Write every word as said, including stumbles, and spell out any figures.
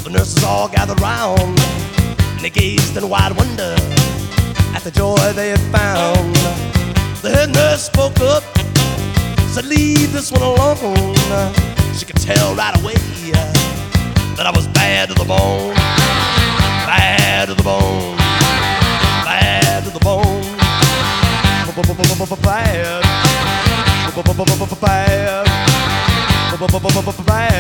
The nurses all gathered round, and they gazed in wide wonder at the joy they had found. The head nurse spoke up, said, "Leave this one alone." She could tell right away that I was bad to the bone, bad to the bone, bad to the bone, bad, bad, bad.